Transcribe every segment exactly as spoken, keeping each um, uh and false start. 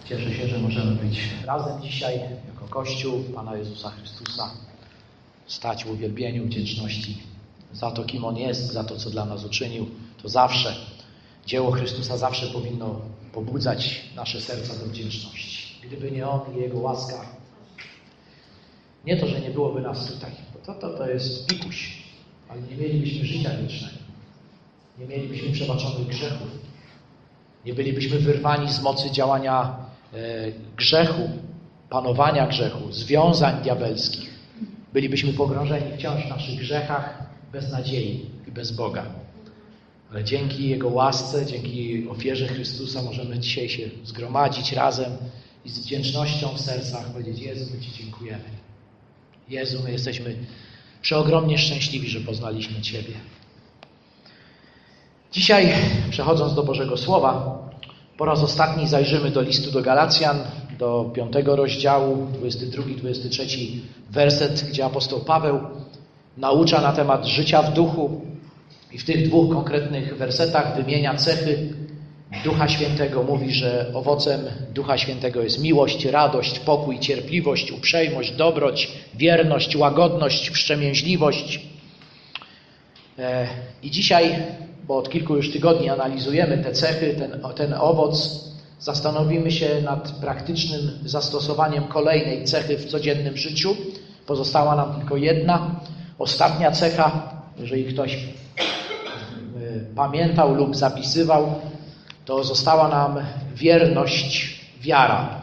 Cieszę się, że możemy być razem dzisiaj jako Kościół Pana Jezusa Chrystusa, stać w uwielbieniu, wdzięczności za to, kim On jest, za to, co dla nas uczynił. To zawsze, dzieło Chrystusa zawsze powinno pobudzać nasze serca do wdzięczności. Gdyby nie On i Jego łaska, nie to, że nie byłoby nas tutaj, bo to, to, to jest pikuś, ale nie mielibyśmy życia wiecznego, nie mielibyśmy przebaczonych grzechów, nie bylibyśmy wyrwani z mocy działania e, grzechu, panowania grzechu, związań diabelskich. Bylibyśmy pogrążeni wciąż w naszych grzechach, bez nadziei i bez Boga. Ale dzięki Jego łasce, dzięki ofierze Chrystusa możemy dzisiaj się zgromadzić razem i z wdzięcznością w sercach powiedzieć: Jezu, my Ci dziękujemy. Jezu, my jesteśmy przeogromnie szczęśliwi, że poznaliśmy Ciebie. Dzisiaj, przechodząc do Bożego Słowa, po raz ostatni zajrzymy do listu do Galacjan, do piątego rozdziału, dwudziesty drugi, dwudziesty trzeci werset, gdzie apostoł Paweł naucza na temat życia w duchu i w tych dwóch konkretnych wersetach wymienia cechy Ducha Świętego. Mówi, że owocem Ducha Świętego jest miłość, radość, pokój, cierpliwość, uprzejmość, dobroć, wierność, łagodność, wstrzemięźliwość. I dzisiaj, bo od kilku już tygodni analizujemy te cechy, ten, ten owoc, zastanowimy się nad praktycznym zastosowaniem kolejnej cechy w codziennym życiu. Pozostała nam tylko jedna, ostatnia cecha. Jeżeli ktoś pamiętał lub zapisywał, to została nam wierność, wiara.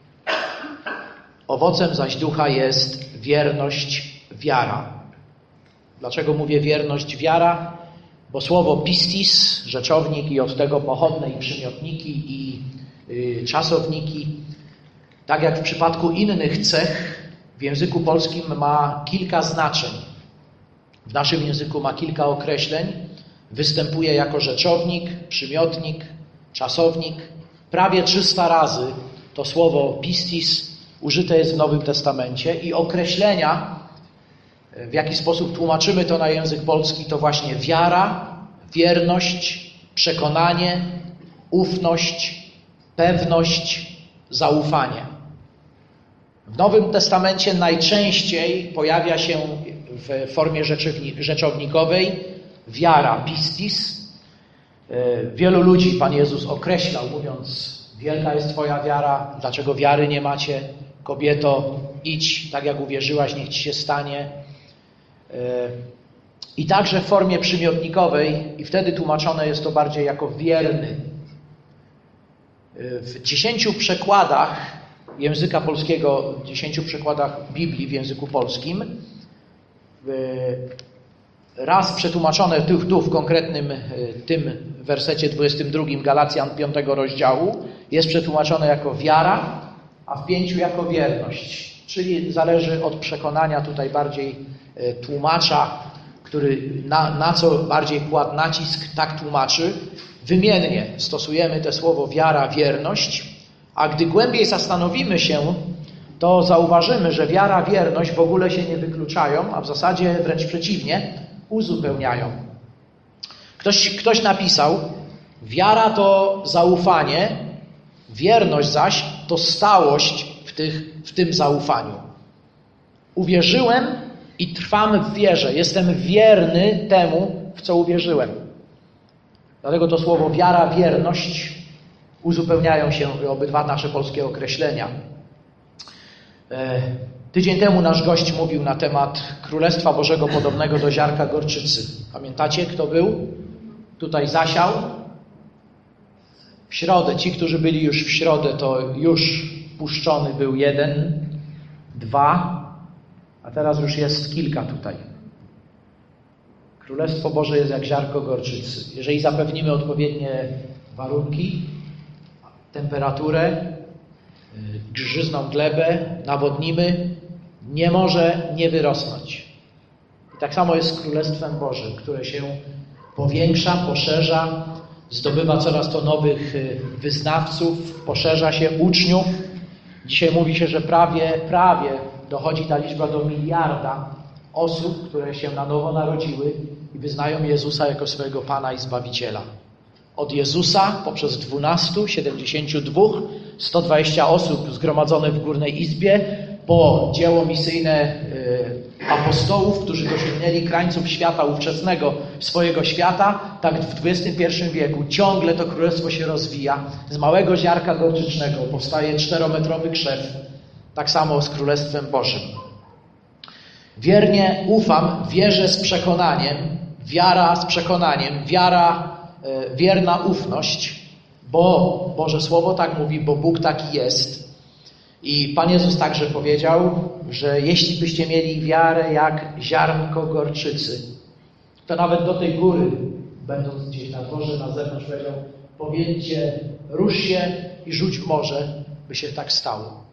Owocem zaś ducha jest wierność, wiara. Dlaczego mówię wierność, wiara? Bo słowo pistis, rzeczownik i od tego pochodne i przymiotniki i y, czasowniki, tak jak w przypadku innych cech, w języku polskim ma kilka znaczeń. W naszym języku ma kilka określeń. Występuje jako rzeczownik, przymiotnik, czasownik. Prawie trzysta razy to słowo pistis użyte jest w Nowym Testamencie i określenia, w jaki sposób tłumaczymy to na język polski, to właśnie wiara, wierność, przekonanie, ufność, pewność, zaufanie. W Nowym Testamencie najczęściej pojawia się w formie rzeczownikowej wiara, pistis. Wielu ludzi Pan Jezus określał, mówiąc: wielka jest Twoja wiara, dlaczego wiary nie macie? Kobieto, idź, tak jak uwierzyłaś, niech Ci się stanie. I także w formie przymiotnikowej, i wtedy tłumaczone jest to bardziej jako wierny. W dziesięciu przekładach języka polskiego, w dziesięciu przekładach Biblii w języku polskim, raz przetłumaczone tu, tu w konkretnym tym wersecie dwudziestym drugim Galacjan piątego rozdziału jest przetłumaczone jako wiara, a w pięciu jako wierność. Czyli zależy od przekonania tutaj bardziej tłumacza, który na, na co bardziej kładł nacisk, tak tłumaczy. Wymiennie stosujemy te słowo wiara, wierność, a gdy głębiej zastanowimy się, to zauważymy, że wiara, wierność w ogóle się nie wykluczają, a w zasadzie wręcz przeciwnie, uzupełniają. Ktoś, ktoś napisał: wiara to zaufanie, wierność zaś to stałość w, tych, w tym zaufaniu. Uwierzyłem i trwam w wierze. Jestem wierny temu, w co uwierzyłem. Dlatego to słowo wiara, wierność uzupełniają się obydwa nasze polskie określenia. Tydzień temu nasz gość mówił na temat Królestwa Bożego podobnego do ziarka gorczycy. Pamiętacie, kto był? Tutaj zasiał. W środę, ci, którzy byli już w środę, to już puszczony był jeden, dwa, a teraz już jest kilka tutaj. Królestwo Boże jest jak ziarko gorczycy. Jeżeli zapewnimy odpowiednie warunki, temperaturę, grzyzną glebę, nawodnimy, nie może nie wyrosnąć. I tak samo jest z Królestwem Bożym, które się powiększa, poszerza, zdobywa coraz to nowych wyznawców, poszerza się uczniów. Dzisiaj mówi się, że prawie, prawie dochodzi ta liczba do miliarda osób, które się na nowo narodziły i wyznają Jezusa jako swojego Pana i Zbawiciela. Od Jezusa poprzez dwunastu, siedemdziesięciu dwóch sto dwadzieścia osób zgromadzone w Górnej Izbie, po dzieło misyjne apostołów, którzy dosięgnęli krańców świata ówczesnego, swojego świata, tak w dwudziestym pierwszym wieku ciągle to królestwo się rozwija. Z małego ziarka gorczycznego powstaje czterometrowy krzew. Tak samo z Królestwem Bożym. Wiernie ufam, wierzę z przekonaniem, wiara z przekonaniem, wiara, e, wierna ufność, bo Boże Słowo tak mówi, bo Bóg taki jest. I Pan Jezus także powiedział, że jeśli byście mieli wiarę jak ziarnko gorczycy, to nawet do tej góry, będąc gdzieś na dworze, na zewnątrz, powiedział, powiedzcie, rusz się i rzuć w morze, by się tak stało.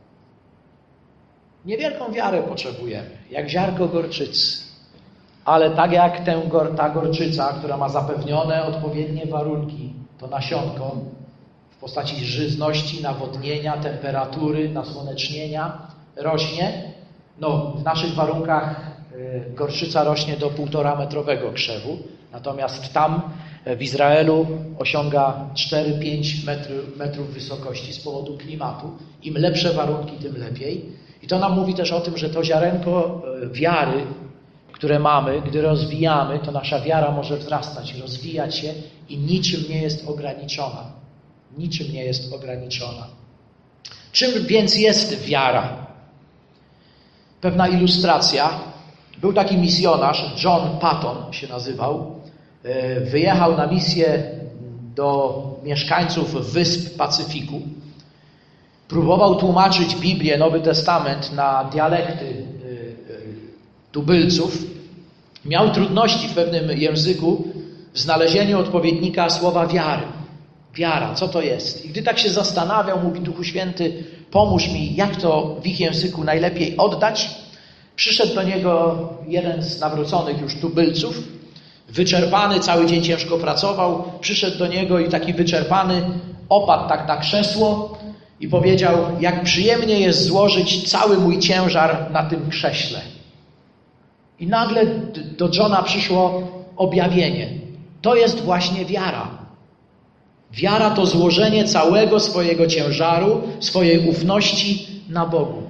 Niewielką wiarę potrzebujemy, jak ziarnko gorczycy. Ale tak jak tę, ta gorczyca, która ma zapewnione odpowiednie warunki, to nasionko w postaci żyzności, nawodnienia, temperatury, nasłonecznienia rośnie. No, w naszych warunkach y, gorczyca rośnie do półtora metrowego krzewu, natomiast tam w Izraelu osiąga cztery pięć metrów, metrów wysokości z powodu klimatu. Im lepsze warunki, tym lepiej. I to nam mówi też o tym, że to ziarenko wiary, które mamy, gdy rozwijamy, to nasza wiara może wzrastać, rozwijać się i niczym nie jest ograniczona. Niczym nie jest ograniczona. Czym więc jest wiara? Pewna ilustracja. Był taki misjonarz, John Patton się nazywał. Wyjechał na misję do mieszkańców wysp Pacyfiku. Próbował tłumaczyć Biblię, Nowy Testament na dialekty tubylców. Miał trudności w pewnym języku w znalezieniu odpowiednika słowa wiary. Wiara, co to jest? I gdy tak się zastanawiał, mówi, Duchu Święty, pomóż mi, jak to w ich języku najlepiej oddać. Przyszedł do niego jeden z nawróconych już tubylców, wyczerpany, cały dzień ciężko pracował. Przyszedł do niego i taki wyczerpany opadł tak na krzesło i powiedział, jak przyjemnie jest złożyć cały mój ciężar na tym krześle. I nagle do Johna przyszło objawienie. To jest właśnie wiara. Wiara to złożenie całego swojego ciężaru, swojej ufności na Bogu.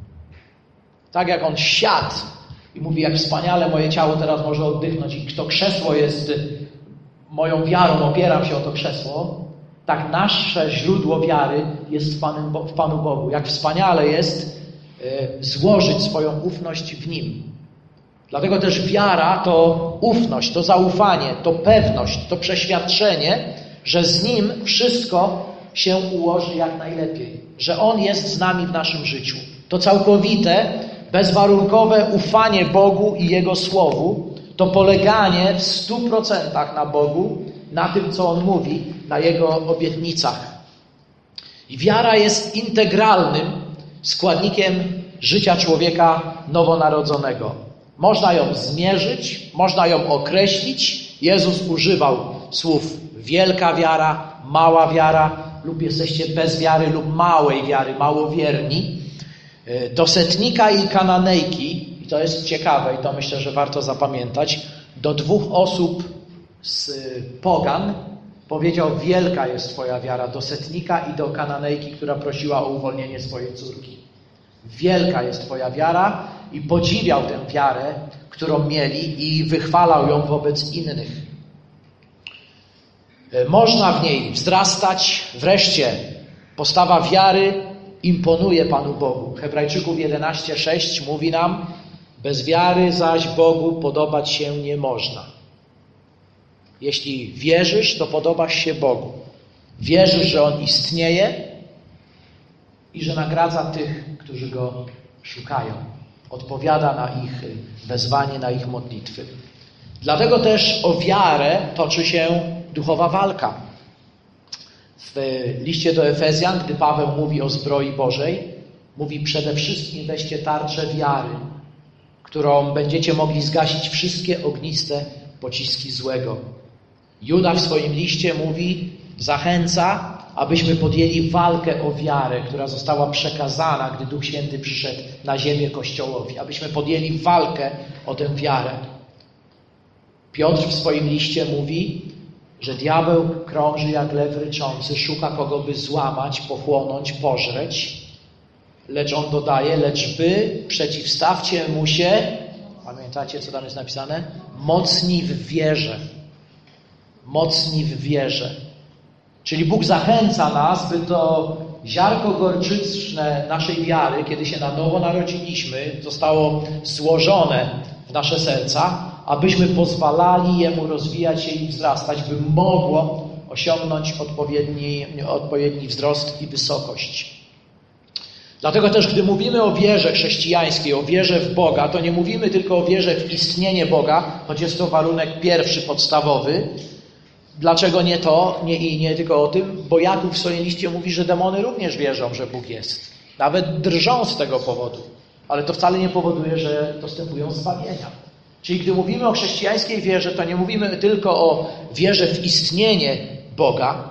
Tak jak on siadł i mówi, jak wspaniale moje ciało teraz może oddychnąć i to krzesło jest moją wiarą, opieram się o to krzesło, tak nasze źródło wiary jest w Panu, w Panu Bogu. Jak wspaniale jest y, złożyć swoją ufność w Nim. Dlatego też wiara to ufność, to zaufanie, to pewność, to przeświadczenie, że z Nim wszystko się ułoży jak najlepiej. Że On jest z nami w naszym życiu. To całkowite, bezwarunkowe ufanie Bogu i Jego Słowu, to poleganie w stu procentach na Bogu, na tym, co On mówi, na Jego obietnicach. I wiara jest integralnym składnikiem życia człowieka nowonarodzonego. Można ją zmierzyć, można ją określić. Jezus używał słów wielka wiara, mała wiara, lub jesteście bez wiary lub małej wiary, małowierni. Do setnika i kananejki, i to jest ciekawe i to myślę, że warto zapamiętać, do dwóch osób z pogan powiedział, wielka jest twoja wiara, do setnika i do kananejki, która prosiła o uwolnienie swojej córki. Wielka jest twoja wiara i podziwiał tę wiarę, którą mieli i wychwalał ją wobec innych. Można w niej wzrastać. Wreszcie postawa wiary imponuje Panu Bogu. Hebrajczyków jedenaście sześć mówi nam, bez wiary zaś Bogu podobać się nie można. Jeśli wierzysz, to podobasz się Bogu. Wierzysz, że On istnieje i że nagradza tych, którzy Go szukają. Odpowiada na ich wezwanie, na ich modlitwy. Dlatego też o wiarę toczy się duchowa walka. W liście do Efezjan, gdy Paweł mówi o zbroi Bożej, mówi przede wszystkim weźcie tarczę wiary, którą będziecie mogli zgasić wszystkie ogniste pociski złego. Juda w swoim liście mówi, zachęca, abyśmy podjęli walkę o wiarę, która została przekazana, gdy Duch Święty przyszedł na ziemię Kościołowi. Abyśmy podjęli walkę o tę wiarę. Piotr w swoim liście mówi, że diabeł krąży jak lew ryczący, szuka kogo by złamać, pochłonąć, pożreć. Lecz on dodaje, lecz wy przeciwstawcie mu się, pamiętacie co tam jest napisane? Mocni w wierze. Mocni w wierze. Czyli Bóg zachęca nas, by to ziarko gorczyczne naszej wiary, kiedy się na nowo narodziliśmy, zostało złożone w nasze serca, abyśmy pozwalali Jemu rozwijać się i wzrastać, by mogło osiągnąć odpowiedni, odpowiedni wzrost i wysokość. Dlatego też, gdy mówimy o wierze chrześcijańskiej, o wierze w Boga, to nie mówimy tylko o wierze w istnienie Boga, choć jest to warunek pierwszy, podstawowy. Dlaczego nie to, nie i nie tylko o tym? Bo Jakub w swoim liście mówi, że demony również wierzą, że Bóg jest. Nawet drżą z tego powodu. Ale to wcale nie powoduje, że dostępują zbawienia. Czyli gdy mówimy o chrześcijańskiej wierze, to nie mówimy tylko o wierze w istnienie Boga.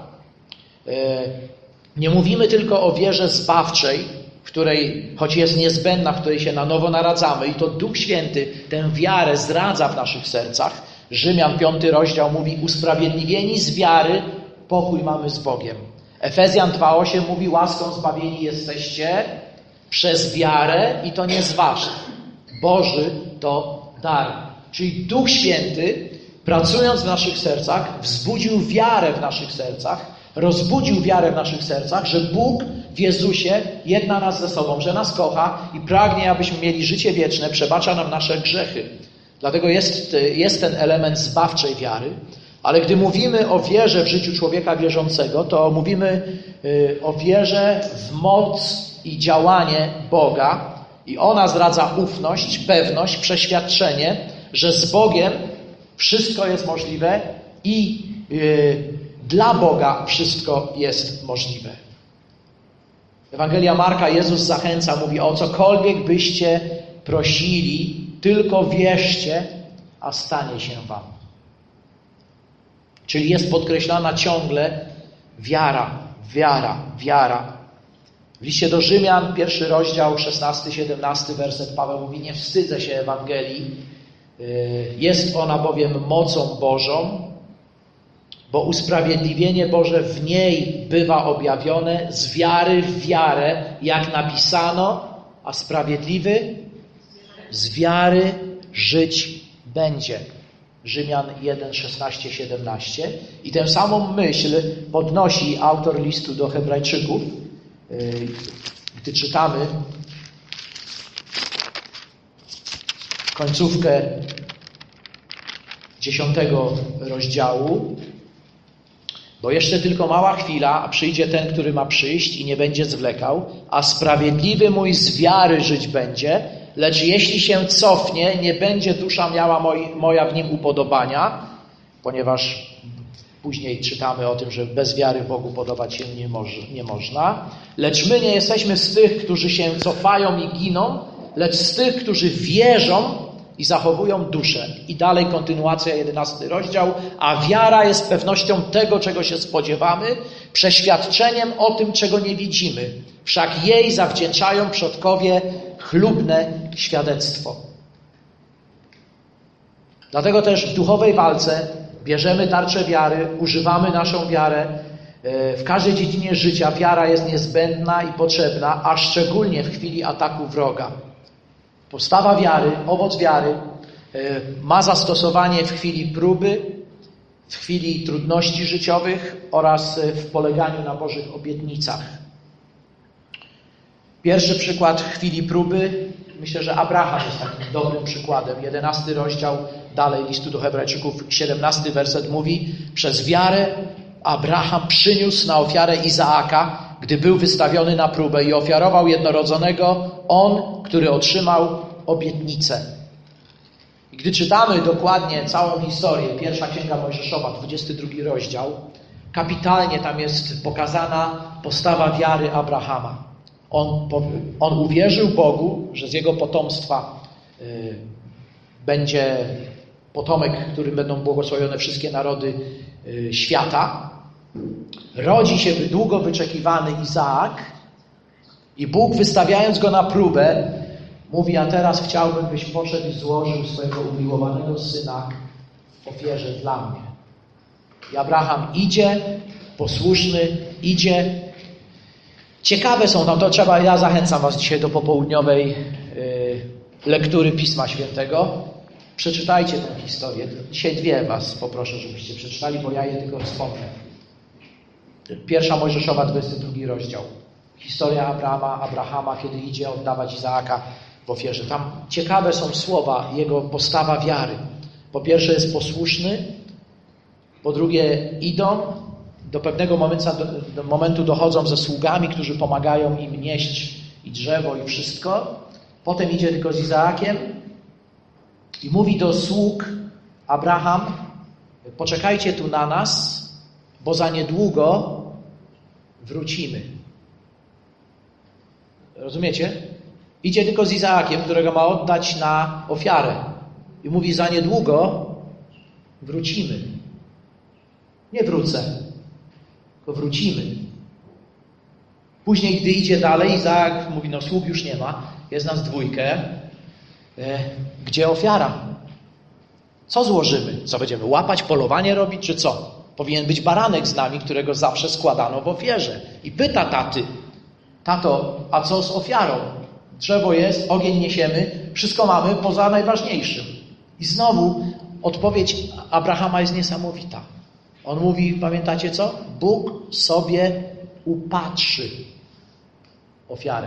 Nie mówimy tylko o wierze zbawczej, w której, choć jest niezbędna, w której się na nowo naradzamy i to Duch Święty tę wiarę zdradza w naszych sercach. Rzymian piąty rozdział mówi, usprawiedliwieni z wiary, pokój mamy z Bogiem. Efezjan dwa osiem mówi, łaską zbawieni jesteście przez wiarę i to nie z was. Boży to dar. Czyli Duch Święty, pracując w naszych sercach, wzbudził wiarę w naszych sercach, rozbudził wiarę w naszych sercach, że Bóg w Jezusie jedna nas ze sobą, że nas kocha i pragnie, abyśmy mieli życie wieczne, przebacza nam nasze grzechy. Dlatego jest, jest ten element zbawczej wiary, ale gdy mówimy o wierze w życiu człowieka wierzącego, to mówimy o wierze w moc i działanie Boga i ona zdradza ufność, pewność, przeświadczenie, że z Bogiem wszystko jest możliwe i yy, dla Boga wszystko jest możliwe. Ewangelia Marka, Jezus zachęca, mówi, o cokolwiek byście prosili, tylko wierzcie, a stanie się wam. Czyli jest podkreślana ciągle wiara, wiara, wiara. W liście do Rzymian, pierwszy rozdział, szesnasty, siedemnasty werset, Paweł mówi, nie wstydzę się Ewangelii, jest ona bowiem mocą Bożą, bo usprawiedliwienie Boże w niej bywa objawione z wiary w wiarę, jak napisano, a sprawiedliwy z wiary żyć będzie. Rzymian jeden, szesnaście, siedemnaście. I tę samą myśl podnosi autor listu do Hebrajczyków, gdy czytamy końcówkę dziesiątego rozdziału. Bo jeszcze tylko mała chwila, a przyjdzie ten, który ma przyjść i nie będzie zwlekał, a sprawiedliwy mój z wiary żyć będzie, lecz jeśli się cofnie, nie będzie dusza miała moj, moja w nim upodobania, ponieważ później czytamy o tym, że bez wiary Bogu podobać się nie, moż, nie można. Lecz my nie jesteśmy z tych, którzy się cofają i giną, lecz z tych, którzy wierzą i zachowują duszę. I dalej kontynuacja, jedenasty rozdział. A wiara jest pewnością tego, czego się spodziewamy, przeświadczeniem o tym, czego nie widzimy. Wszak jej zawdzięczają przodkowie chlubne świadectwo. Dlatego też w duchowej walce bierzemy tarczę wiary, używamy naszą wiarę. W każdej dziedzinie życia wiara jest niezbędna i potrzebna, a szczególnie w chwili ataku wroga. Postawa wiary, owoc wiary ma zastosowanie w chwili próby, w chwili trudności życiowych oraz w poleganiu na Bożych obietnicach. Pierwszy przykład chwili próby, myślę, że Abraham jest takim dobrym przykładem. Jedenasty rozdział dalej listu do Hebrajczyków, siedemnasty werset mówi: przez wiarę Abraham przyniósł na ofiarę Izaaka, gdy był wystawiony na próbę i ofiarował jednorodzonego, on, który otrzymał obietnicę. I gdy czytamy dokładnie całą historię, pierwsza księga Mojżeszowa, dwudziesty drugi rozdział, kapitalnie tam jest pokazana postawa wiary Abrahama. On, on uwierzył Bogu, że z jego potomstwa y, będzie potomek, którym będą błogosławione wszystkie narody y, świata. Rodzi się długo wyczekiwany Izaak i Bóg, wystawiając go na próbę, mówi: a teraz chciałbym, byś poszedł i złożył swojego umiłowanego syna w ofierze dla mnie. I Abraham idzie, posłuszny, idzie. Ciekawe są, no to trzeba, ja zachęcam was dzisiaj do popołudniowej y, lektury Pisma Świętego. Przeczytajcie tę historię. Dzisiaj dwie was poproszę, żebyście przeczytali, bo ja je tylko wspomnę. Pierwsza Mojżeszowa, dwudziesty drugi rozdział. Historia Abrahama, Abrahama, kiedy idzie oddawać Izaaka w ofierze. Tam ciekawe są słowa, jego postawa wiary. Po pierwsze jest posłuszny, po drugie idą, do pewnego momentu, do momentu dochodzą ze sługami, którzy pomagają im nieść i drzewo i wszystko. Potem idzie tylko z Izaakiem i mówi do sług Abraham: poczekajcie tu na nas, bo za niedługo wrócimy. Rozumiecie? Idzie tylko z Izaakiem, którego ma oddać na ofiarę. I mówi: za niedługo wrócimy. Nie wrócę, tylko wrócimy. Później, gdy idzie dalej, Izaak mówi: no sług już nie ma, jest nas dwójkę. E, gdzie ofiara? Co złożymy? Co będziemy łapać, polowanie robić, czy co? Powinien być baranek z nami, którego zawsze składano w ofierze. I pyta taty: tato, a co z ofiarą? Drzewo jest, ogień niesiemy, wszystko mamy poza najważniejszym. I znowu odpowiedź Abrahama jest niesamowita. On mówi, pamiętacie co? Bóg sobie upatrzy ofiarę.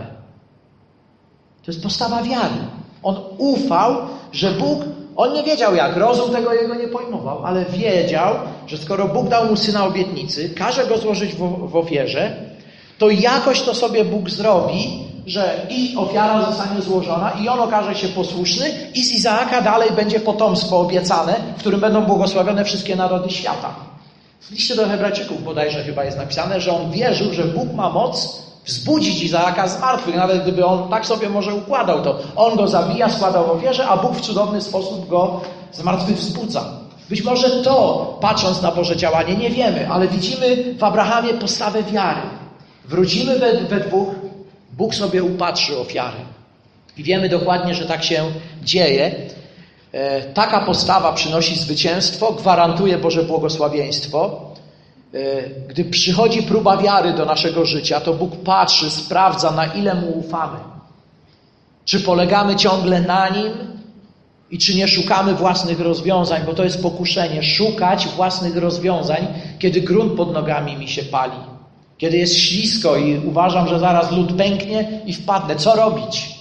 To jest postawa wiary. On ufał, że Bóg, on nie wiedział jak, rozum tego jego nie pojmował, ale wiedział, że skoro Bóg dał mu syna obietnicy, każe go złożyć w, w ofierze, to jakoś to sobie Bóg zrobi, że i ofiara zostanie złożona i on okaże się posłuszny i z Izaaka dalej będzie potomstwo obiecane, w którym będą błogosławione wszystkie narody świata. W liście do Hebrajczyków bodajże chyba jest napisane, że on wierzył, że Bóg ma moc wzbudzić Izaaka z martwych. Nawet gdyby on tak sobie może układał, to on go zabija, składa w ofierze, a Bóg w cudowny sposób go z martwych wzbudza. Być może to, patrząc na Boże działanie, nie wiemy, ale widzimy w Abrahamie postawę wiary. Wrócimy we, we dwóch, Bóg sobie upatrzy ofiary. I wiemy dokładnie, że tak się dzieje. E, taka postawa przynosi zwycięstwo, gwarantuje Boże błogosławieństwo. E, gdy przychodzi próba wiary do naszego życia, to Bóg patrzy, sprawdza, na ile Mu ufamy. Czy polegamy ciągle na Nim i czy nie szukamy własnych rozwiązań, bo to jest pokuszenie, szukać własnych rozwiązań, kiedy grunt pod nogami mi się pali. Kiedy jest ślisko i uważam, że zaraz lód pęknie i wpadnę. Co robić?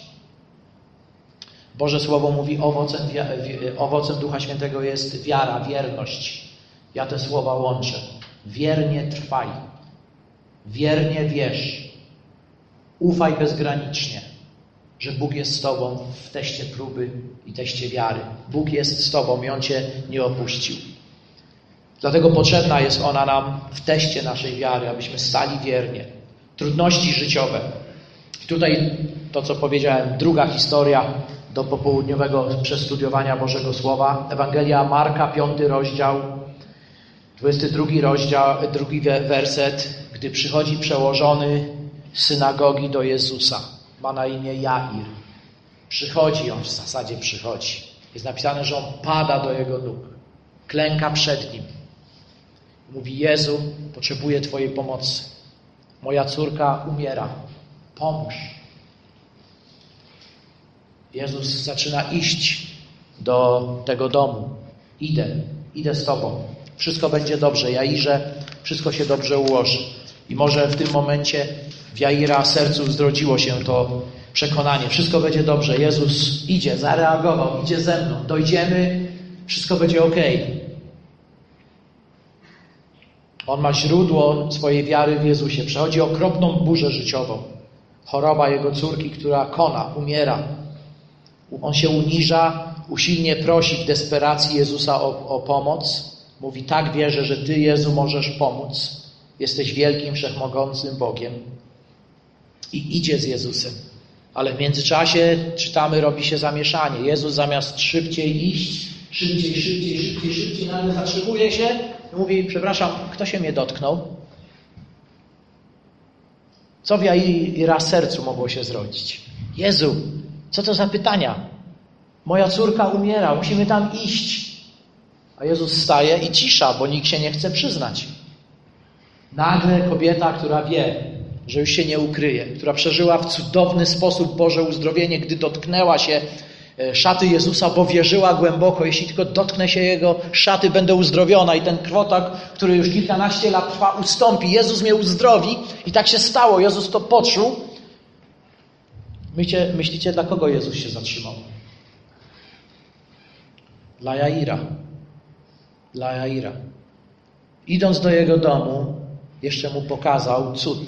Boże Słowo mówi, owocem, owocem Ducha Świętego jest wiara, wierność. Ja te słowa łączę. Wiernie trwaj. Wiernie wierz. Ufaj bezgranicznie, że Bóg jest z Tobą w teście próby i teście wiary. Bóg jest z Tobą i On Cię nie opuścił. Dlatego potrzebna jest ona nam w teście naszej wiary, abyśmy stali wiernie. Trudności życiowe. I tutaj to, co powiedziałem, druga historia do popołudniowego przestudiowania Bożego Słowa. Ewangelia Marka, piąty rozdział, dwudziesty drugi rozdział, drugi werset. Gdy przychodzi przełożony synagogi do Jezusa. Ma na imię Jair. Przychodzi, on w zasadzie przychodzi. Jest napisane, że on pada do jego nóg. Klęka przed nim. Mówi: Jezu, potrzebuję Twojej pomocy. Moja córka umiera. Pomóż. Jezus zaczyna iść do tego domu. Idę, idę z Tobą. Wszystko będzie dobrze. Jairze, wszystko się dobrze ułoży. I może w tym momencie w Jaira sercu zrodziło się to przekonanie. Wszystko będzie dobrze. Jezus idzie, zareagował, idzie ze mną. Dojdziemy, wszystko będzie okej. On ma źródło swojej wiary w Jezusie. Przechodzi okropną burzę życiową. Choroba jego córki, która kona, umiera. On się uniża, usilnie prosi w desperacji Jezusa o, o pomoc. Mówi: tak wierzę, że Ty, Jezu, możesz pomóc. Jesteś wielkim, wszechmogącym Bogiem. I idzie z Jezusem. Ale w międzyczasie, czytamy, robi się zamieszanie. Jezus zamiast szybciej iść, szybciej, szybciej, szybciej, szybciej, nagle zatrzymuje się i mówi: przepraszam, kto się mnie dotknął? Co w Jaira sercu mogło się zrodzić? Jezu, co to za pytania? Moja córka umiera, musimy tam iść. A Jezus staje i cisza, bo nikt się nie chce przyznać. Nagle kobieta, która wie, że już się nie ukryje, która przeżyła w cudowny sposób Boże uzdrowienie, gdy dotknęła się szaty Jezusa, bo wierzyła głęboko, jeśli tylko dotknę się Jego szaty, będę uzdrowiona i ten krwotok, który już kilkanaście lat trwa, ustąpi. Jezus mnie uzdrowi i tak się stało. Jezus to poczuł. Myślicie, myślicie, dla kogo Jezus się zatrzymał? Dla Jaira. Dla Jaira. Idąc do jego domu, jeszcze mu pokazał cud.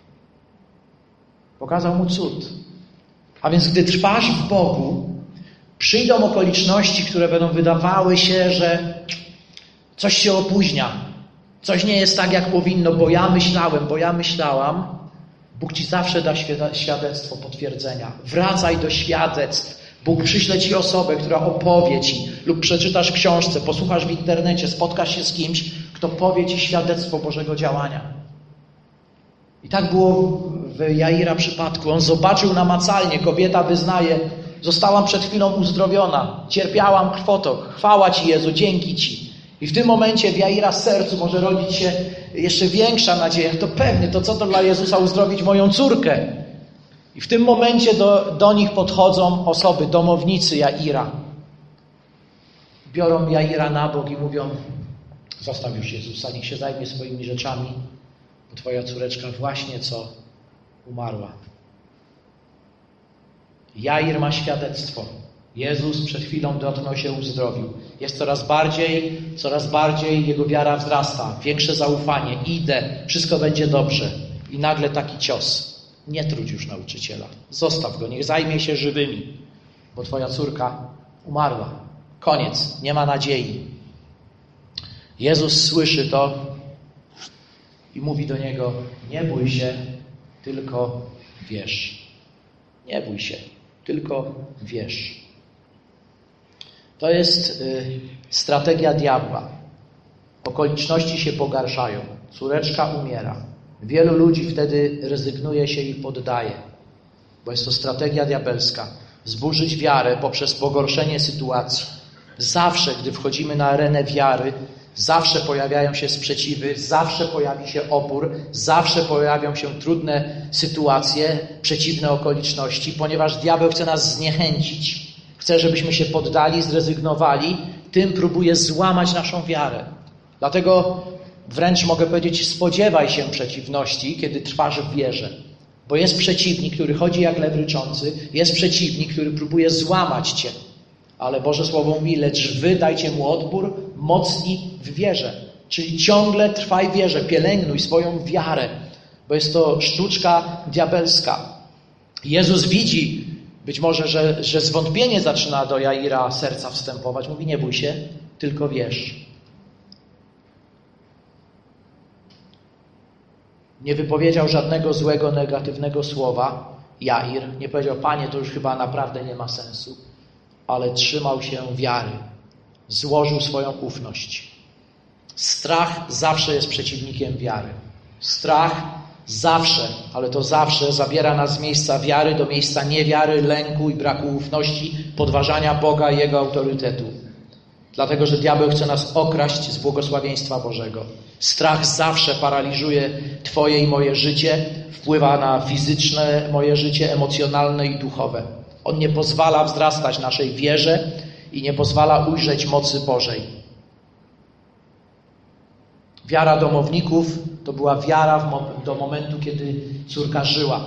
Pokazał mu cud. A więc gdy trwasz w Bogu, przyjdą okoliczności, które będą wydawały się, że coś się opóźnia. Coś nie jest tak, jak powinno, bo ja myślałem, bo ja myślałam. Bóg ci zawsze da świadectwo potwierdzenia. Wracaj do świadectw. Bóg przyśle ci osobę, która opowie ci, lub przeczytasz w książce, posłuchasz w internecie, spotkasz się z kimś, kto powie ci świadectwo Bożego działania. I tak było w Jaira przypadku. On zobaczył namacalnie, kobieta wyznaje, zostałam przed chwilą uzdrowiona, cierpiałam krwotok, chwała Ci Jezu, dzięki Ci. I w tym momencie w Jaira sercu może rodzić się jeszcze większa nadzieja. To pewnie, to co to dla Jezusa uzdrowić moją córkę? I w tym momencie do, do nich podchodzą osoby, domownicy Jaira. Biorą Jaira na bok i mówią, zostaw już Jezusa, niech się zajmie swoimi rzeczami, bo Twoja córeczka właśnie co umarła. Jair ma świadectwo. Jezus przed chwilą dotknął się, uzdrowił. Jest coraz bardziej, coraz bardziej jego wiara wzrasta. Większe zaufanie. Idę, wszystko będzie dobrze. I nagle taki cios. Nie trudź już nauczyciela. Zostaw go, niech zajmie się żywymi, bo twoja córka umarła. Koniec, nie ma nadziei. Jezus słyszy to i mówi do niego, nie bój się, tylko wierz. Nie bój się, tylko wierz. To jest y, strategia diabła. Okoliczności się pogarszają. Córeczka umiera. Wielu ludzi wtedy rezygnuje się i poddaje, bo jest to strategia diabelska. Zburzyć wiarę poprzez pogorszenie sytuacji. Zawsze, gdy wchodzimy na arenę wiary, zawsze pojawiają się sprzeciwy, zawsze pojawi się opór, zawsze pojawią się trudne sytuacje, przeciwne okoliczności, ponieważ diabeł chce nas zniechęcić. Chce, żebyśmy się poddali, zrezygnowali, tym próbuje złamać naszą wiarę. Dlatego wręcz mogę powiedzieć, spodziewaj się przeciwności, kiedy trwasz w wierze. Bo jest przeciwnik, który chodzi jak lew ryczący, jest przeciwnik, który próbuje złamać cię. Ale Boże Słowo mówi, lecz wy dajcie mu odpór, mocni w wierze. Czyli ciągle trwaj w wierze, pielęgnuj swoją wiarę, bo jest to sztuczka diabelska. Jezus widzi być może, że, że zwątpienie zaczyna do Jaira serca wstępować. Mówi, nie bój się, tylko wierz. Nie wypowiedział żadnego złego, negatywnego słowa. Jair nie powiedział, Panie, to już chyba naprawdę nie ma sensu. Ale trzymał się wiary. Złożył swoją ufność. Strach zawsze jest przeciwnikiem wiary. Strach zawsze, ale to zawsze zabiera nas z miejsca wiary do miejsca niewiary, lęku i braku ufności, podważania Boga i Jego autorytetu. Dlatego, że diabeł chce nas okraść z błogosławieństwa Bożego. Strach zawsze paraliżuje Twoje i moje życie, wpływa na fizyczne moje życie, emocjonalne i duchowe. On nie pozwala wzrastać naszej wierze i nie pozwala ujrzeć mocy Bożej. Wiara domowników to była wiara w mo- do momentu, kiedy córka żyła.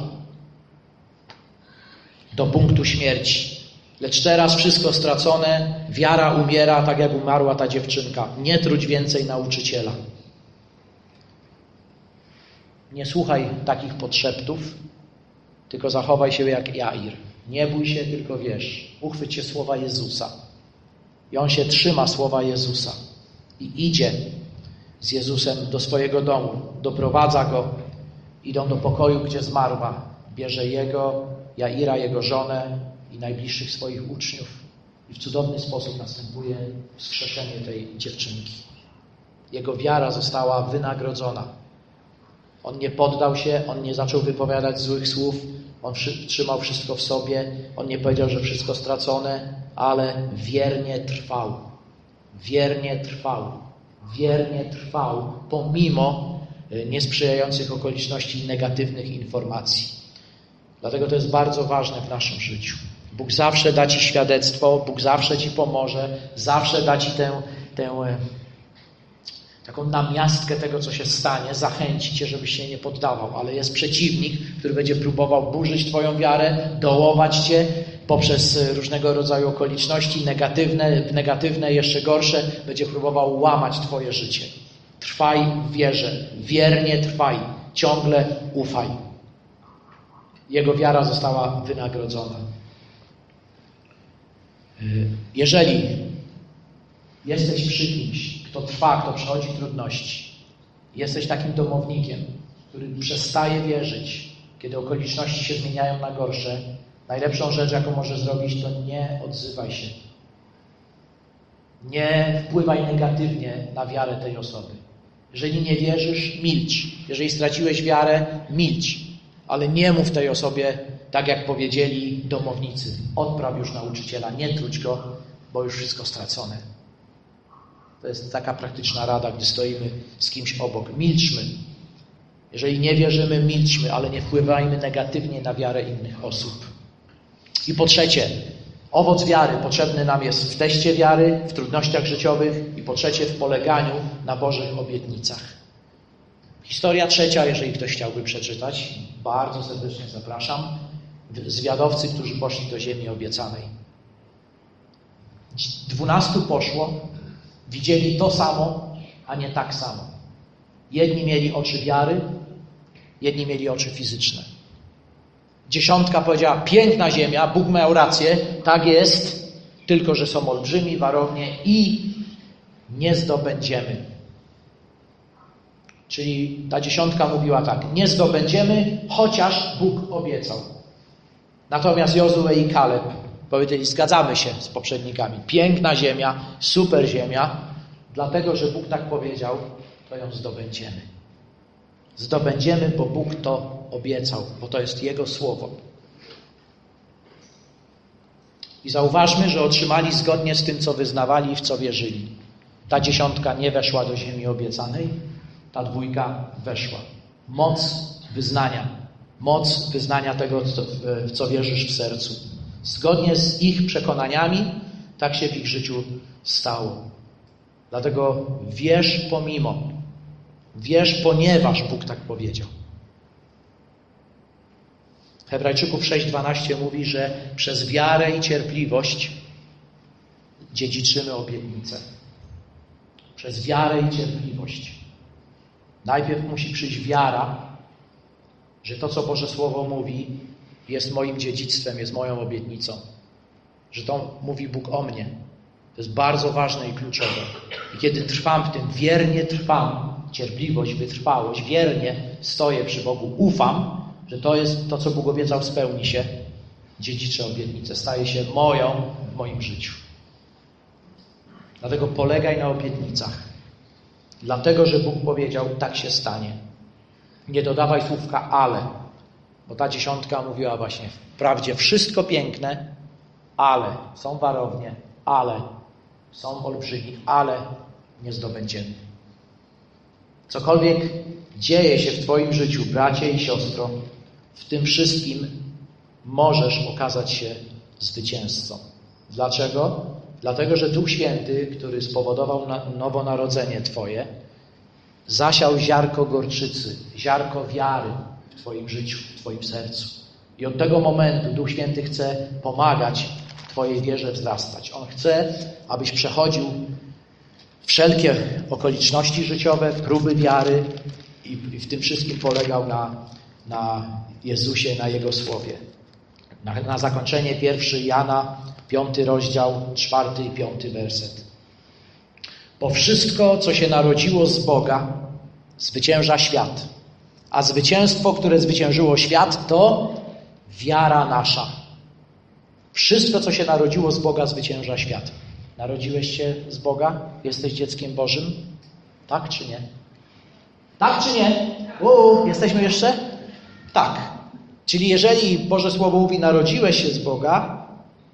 Do punktu śmierci. Lecz teraz wszystko stracone, wiara umiera, tak jak umarła ta dziewczynka. Nie trudź więcej nauczyciela. Nie słuchaj takich podszeptów, tylko zachowaj się jak Jair. Nie bój się, tylko wierz. Uchwyć się słowa Jezusa. I on się trzyma słowa Jezusa. I idzie z Jezusem do swojego domu. Doprowadza go. Idą do pokoju, gdzie zmarła. Bierze jego, Jaira, jego żonę i najbliższych swoich uczniów. I w cudowny sposób następuje wskrzeszenie tej dziewczynki. Jego wiara została wynagrodzona. On nie poddał się, on nie zaczął wypowiadać złych słów, on trzymał wszystko w sobie, on nie powiedział, że wszystko stracone, ale wiernie trwał. wiernie trwał. Wiernie trwał pomimo niesprzyjających okoliczności i negatywnych informacji. Dlatego to jest bardzo ważne w naszym życiu. Bóg zawsze da Ci świadectwo, Bóg zawsze Ci pomoże, zawsze da Ci tę, tę taką namiastkę tego, co się stanie, zachęci Cię, żebyś się nie poddawał. Ale jest przeciwnik, który będzie próbował burzyć Twoją wiarę, dołować Cię poprzez różnego rodzaju okoliczności negatywne, negatywne, jeszcze gorsze, będzie próbował łamać Twoje życie. Trwaj w wierze, wiernie trwaj, ciągle ufaj. Jego wiara została wynagrodzona. Jeżeli jesteś przy kimś, kto trwa, kto przechodzi trudności, jesteś takim domownikiem, który przestaje wierzyć, kiedy okoliczności się zmieniają na gorsze, najlepszą rzecz, jaką możesz zrobić, to nie odzywaj się. Nie wpływaj negatywnie na wiarę tej osoby. Jeżeli nie wierzysz, milcz. Jeżeli straciłeś wiarę, milcz. Ale nie mów tej osobie, tak jak powiedzieli domownicy. Odpraw już nauczyciela, nie truć go, bo już wszystko stracone. To jest taka praktyczna rada, gdy stoimy z kimś obok. Milczmy. Jeżeli nie wierzymy, milczmy, ale nie wpływajmy negatywnie na wiarę innych osób. I po trzecie, owoc wiary potrzebny nam jest w teście wiary, w trudnościach życiowych i po trzecie w poleganiu na Bożych obietnicach. Historia trzecia, jeżeli ktoś chciałby przeczytać, bardzo serdecznie zapraszam. Zwiadowcy, którzy poszli do ziemi obiecanej. Dwunastu poszło, widzieli to samo, a nie tak samo. Jedni mieli oczy wiary, jedni mieli oczy fizyczne. Dziesiątka powiedziała, piękna ziemia, Bóg miał rację, tak jest, tylko że są olbrzymi, warownie i nie zdobędziemy. Czyli ta dziesiątka mówiła tak, nie zdobędziemy, chociaż Bóg obiecał. Natomiast Jozue i Kaleb powiedzieli, zgadzamy się z poprzednikami. Piękna ziemia, super ziemia, dlatego, że Bóg tak powiedział, to ją zdobędziemy. Zdobędziemy, bo Bóg to obiecał, bo to jest Jego słowo. I zauważmy, że otrzymali zgodnie z tym, co wyznawali i w co wierzyli. Ta dziesiątka nie weszła do ziemi obiecanej, ta dwójka weszła. Moc wyznania. Moc wyznania tego, w co wierzysz w sercu. Zgodnie z ich przekonaniami, tak się w ich życiu stało. Dlatego wierz pomimo. Wierz, ponieważ Bóg tak powiedział. Hebrajczyków sześć dwanaście mówi, że przez wiarę i cierpliwość dziedziczymy obietnicę. Przez wiarę i cierpliwość. Najpierw musi przyjść wiara, że to, co Boże Słowo mówi, jest moim dziedzictwem, jest moją obietnicą. Że to mówi Bóg o mnie. To jest bardzo ważne i kluczowe. I kiedy trwam w tym, wiernie trwam, cierpliwość, wytrwałość, wiernie stoję przy Bogu, ufam, że to jest to, co Bóg obiecał, spełni się, dziedziczę obietnicę, staje się moją w moim życiu. Dlatego polegaj na obietnicach. Dlatego, że Bóg powiedział, tak się stanie. Nie dodawaj słówka ale, bo ta dziesiątka mówiła właśnie, wprawdzie wszystko piękne, ale są warownie, ale są olbrzymi, ale nie zdobędziemy. Cokolwiek dzieje się w Twoim życiu, bracie i siostro, w tym wszystkim możesz okazać się zwycięzcą. Dlaczego? Dlatego, że Duch Święty, który spowodował nowonarodzenie Twoje, zasiał ziarko gorczycy, ziarko wiary w Twoim życiu, w Twoim sercu. I od tego momentu Duch Święty chce pomagać Twojej wierze wzrastać. On chce, abyś przechodził wszelkie okoliczności życiowe, próby wiary i w tym wszystkim polegał na, na Jezusie, na Jego Słowie. Na, na zakończenie pierwszy Jana, piąty rozdział, czwarty i piąty werset. Bo wszystko, co się narodziło z Boga, zwycięża świat. A zwycięstwo, które zwyciężyło świat, to wiara nasza. Wszystko, co się narodziło z Boga, zwycięża świat. Narodziłeś się z Boga? Jesteś dzieckiem Bożym? Tak czy nie? Tak czy nie? Uu, jesteśmy jeszcze? Tak. Czyli jeżeli Boże Słowo mówi, narodziłeś się z Boga,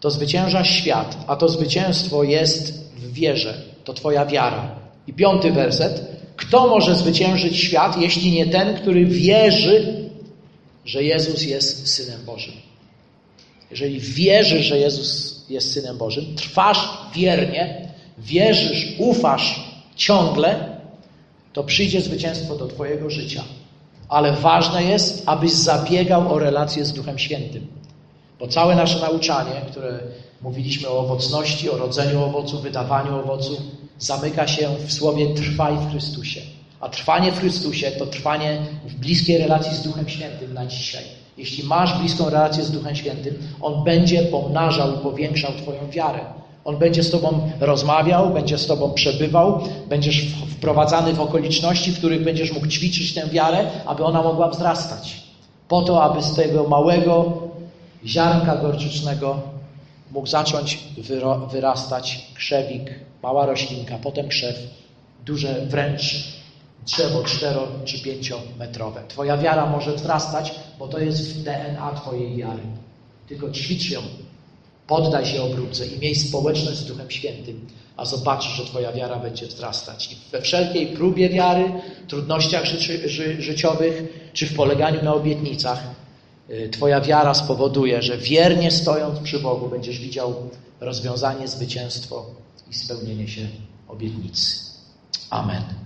to zwyciężasz świat, a to zwycięstwo jest w wierze. To twoja wiara. I piąty werset. Kto może zwyciężyć świat, jeśli nie ten, który wierzy, że Jezus jest Synem Bożym? Jeżeli wierzysz, że Jezus jest Synem Bożym, trwasz wiernie, wierzysz, ufasz ciągle, to przyjdzie zwycięstwo do twojego życia. Ale ważne jest, abyś zabiegał o relację z Duchem Świętym. Bo całe nasze nauczanie, które mówiliśmy o owocności, o rodzeniu owocu, wydawaniu owocu, zamyka się w słowie trwaj w Chrystusie. A trwanie w Chrystusie to trwanie w bliskiej relacji z Duchem Świętym na dzisiaj. Jeśli masz bliską relację z Duchem Świętym, On będzie pomnażał i powiększał twoją wiarę. On będzie z tobą rozmawiał, będzie z tobą przebywał, będziesz wprowadzany w okoliczności, w których będziesz mógł ćwiczyć tę wiarę, aby ona mogła wzrastać. Po to, aby z tego małego ziarnka gorczycznego mógł zacząć wyro- wyrastać krzewik, mała roślinka, potem krzew, duże wręcz drzewo cztero czy pięciometrowe. Twoja wiara może wzrastać, bo to jest w D N A twojej wiary. Tylko ćwicz ją, poddaj się obróbce i miej społeczność z Duchem Świętym, a zobaczysz, że twoja wiara będzie wzrastać. I we wszelkiej próbie wiary, trudnościach ży- ży- życiowych, czy w poleganiu na obietnicach, twoja wiara spowoduje, że wiernie stojąc przy Bogu będziesz widział rozwiązanie, zwycięstwo i spełnienie się obietnicy. Amen.